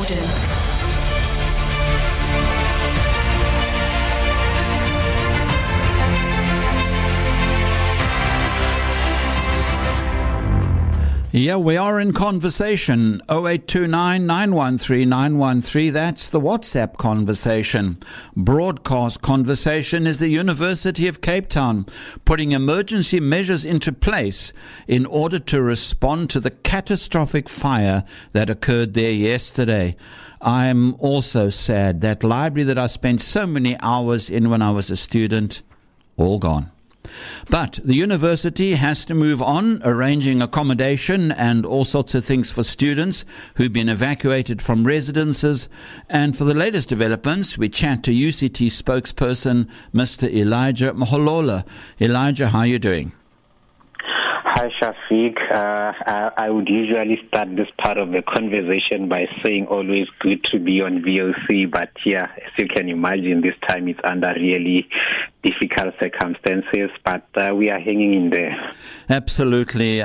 Jordan. Yeah, we are in conversation. 0829 913 913. That's the WhatsApp conversation. Broadcast conversation is the University of Cape Town putting emergency measures into place in order to respond to the catastrophic fire that occurred there yesterday. I'm also sad that library that I spent so many hours in when I was a student, all gone. But the university has to move on, arranging accommodation and all sorts of things for students who've been evacuated from residences. And for the latest developments, we chat to UCT spokesperson, Mr. Elijah Moholola. Elijah, how are you doing? Hi, Shafiq. I would usually start this part of the conversation by saying always good to be on VOC, but yeah, as you can imagine, this time it's under really difficult circumstances, but we are hanging in there. Absolutely.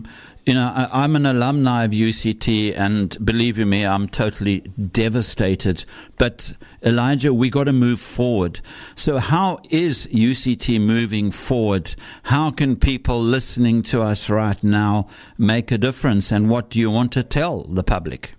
I'm an alumni of UCT, and believe you me, I'm totally devastated. But Elijah, we got to move forward. So how is UCT moving forward? How can people listening to us right now make a difference? And what do you want to tell the public?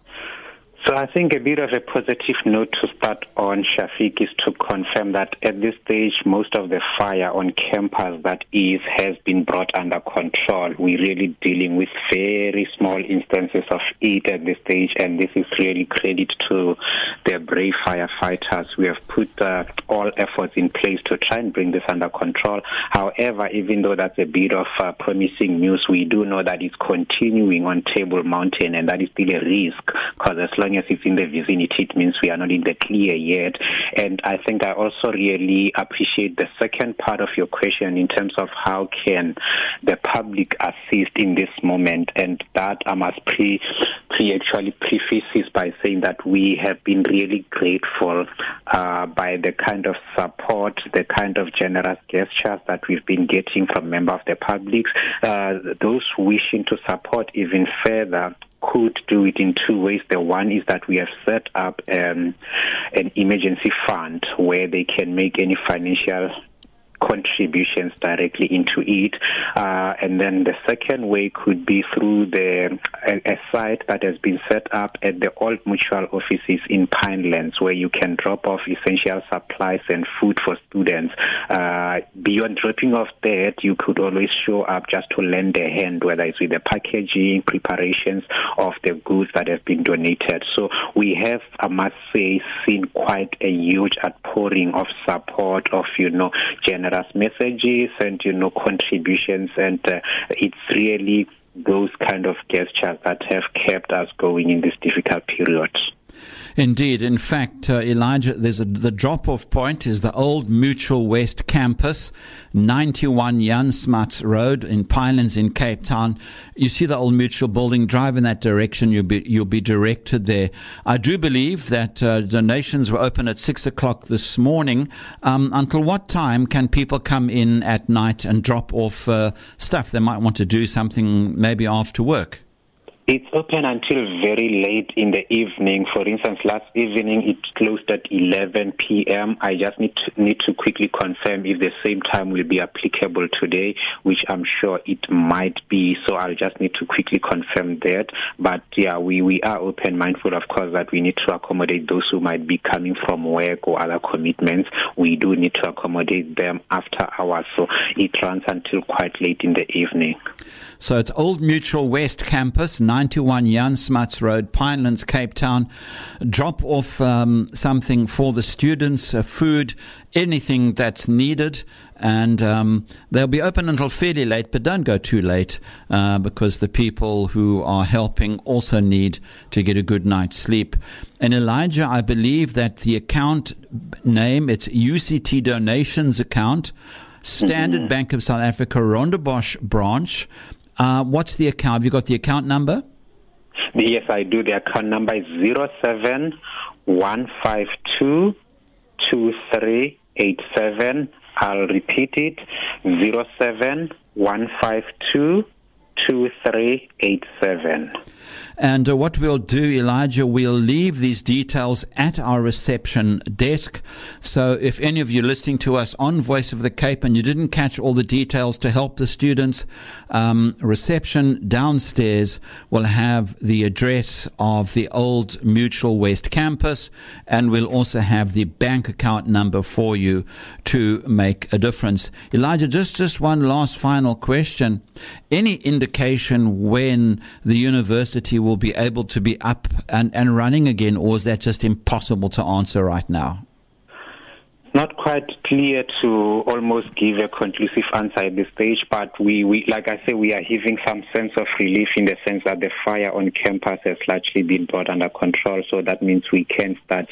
So I think a bit of a positive note to start on, Shafiq, is to confirm that at this stage, most of the fire on campus has been brought under control. We're really dealing with very small instances of it at this stage, and this is really credit to the brave firefighters. We have put all efforts in place to try and bring this under control. However, even though that's a bit of promising news, we do know that it's continuing on Table Mountain, and that is still a risk, because as long as it's in the vicinity, it means we are not in the clear yet. And I think I also really appreciate the second part of your question in terms of how can the public assist in this moment, and that I must actually preface this by saying that we have been really grateful by the kind of support, the kind of generous gestures that we've been getting from members of the public. Those wishing to support even further could do it in two ways. The one is that we have set up an emergency fund where they can make any financial contributions directly into it, and then the second way could be through a site that has been set up at the Old Mutual offices in Pinelands, where you can drop off essential supplies and food for students. Beyond dropping off that, you could always show up just to lend a hand, whether it's with the packaging, preparations of the goods that have been donated. So we have, I must say, seen quite a huge outpouring of support, of generous messages and contributions, and it's really those kind of gestures that have kept us going in this difficult period. Indeed. In fact, Elijah, the drop-off point is the Old Mutual West campus, 91 Jan Smuts Road in Pinelands in Cape Town. You see the Old Mutual building, drive in that direction, you'll be directed there. I do believe that donations were open at 6 o'clock this morning. Until what time can people come in at night and drop off stuff? They might want to do something maybe after work. It's open until very late in the evening. For instance, last evening it closed at 11 p.m. I just need to quickly confirm if the same time will be applicable today, which I'm sure it might be. So I'll just need to quickly confirm that. But yeah, we are open, mindful, of course, that we need to accommodate those who might be coming from work or other commitments. We do need to accommodate them after hours. So it runs until quite late in the evening. So it's Old Mutual West Campus, 91 Jan Smuts Road, Pinelands, Cape Town. Drop off something for the students, food, anything that's needed. And they'll be open until fairly late, but don't go too late because the people who are helping also need to get a good night's sleep. And Elijah, I believe that the account name, it's UCT Donations Account, Standard Bank of South Africa, Rondebosch branch. What's the account? Have you got the account number? Yes, I do. The account number is 071522387. I'll repeat it, 071522387. 2387. And what we'll do, Elijah, we'll leave these details at our reception desk. So if any of you listening to us on Voice of the Cape and you didn't catch all the details to help the students, reception downstairs will have the address of the old Mutual West campus, and we'll also have the bank account number for you to make a difference. Elijah, just one last final question. Any indication when the university will be able to be up and running again, or is that just impossible to answer right now? Not quite clear to almost give a conclusive answer at this stage, but we like I say, we are having some sense of relief in the sense that the fire on campus has largely been brought under control. So that means we can start,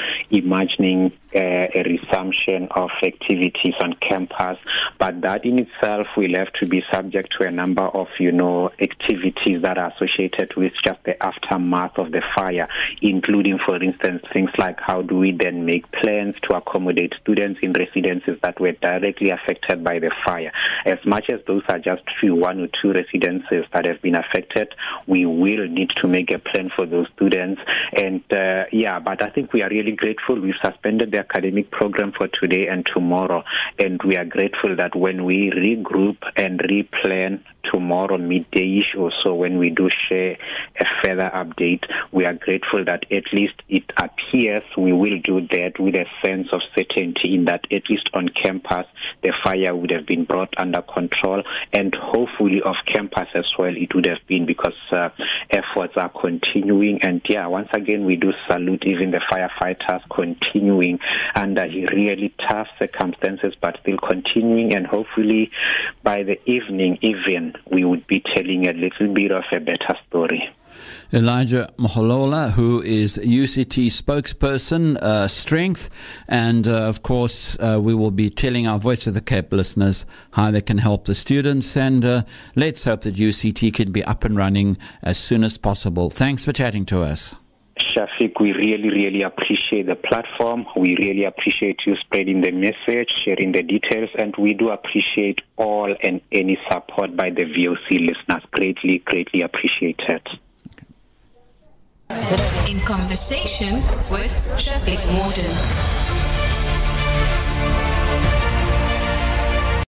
imagining a resumption of activities on campus. But that in itself will have to be subject to a number of, activities that are associated with just the aftermath of the fire, including, for instance, things like how do we then make plans to accommodate students in residences that were directly affected by the fire. As much as those are just one or two residences that have been affected, we will need to make a plan for those students. And but I think we are really grateful. We've suspended the academic program for today and tomorrow, and we are grateful that when we regroup and replan tomorrow midday-ish or so, when we do share a further update, we are grateful that at least it appears we will do that with a sense of certainty in that at least on campus the fire would have been brought under control, and hopefully off campus as well it would have been, because efforts are continuing. And once again we do salute even the firefighters continuing under really tough circumstances, but still continuing, and hopefully by the evening even we would be telling a little bit of a better story. Elijah Moholola, who is UCT spokesperson, Strength, and of course we will be telling our Voice of the Cape listeners how they can help the students, and let's hope that UCT can be up and running as soon as possible. Thanks for chatting to us. Shafiq, we really, really appreciate the platform. We really appreciate you spreading the message, sharing the details, and we do appreciate all and any support by the VOC listeners. Greatly, greatly appreciated. In conversation with Shafiq Morton.